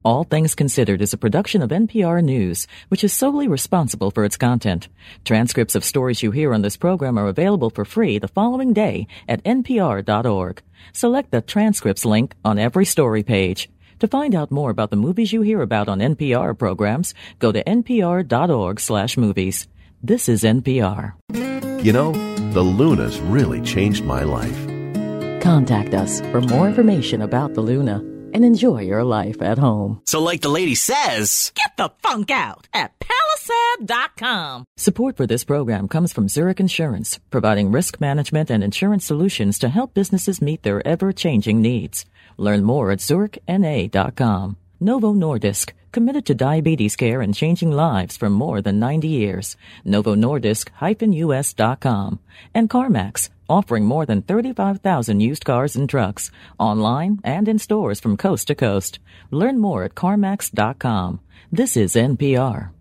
All Things Considered is a production of NPR News, which is solely responsible for its content. Transcripts of stories you hear on this program are available for free the following day at npr.org. Select the transcripts link on every story page. To find out more about the movies you hear about on NPR programs, go to npr.org/movies. This is NPR. You know, the Lunas really changed my life. Contact us for more information about the Luna and enjoy your life at home. So like the lady says, get the funk out at Palisade.com. Support for this program comes from Zurich Insurance, providing risk management and insurance solutions to help businesses meet their ever-changing needs. Learn more at zurichna.com. Novo Nordisk, committed to diabetes care and changing lives for more than 90 years. NovoNordisk-US.com. And CarMax, offering more than 35,000 used cars and trucks, online and in stores from coast to coast. Learn more at CarMax.com. This is NPR.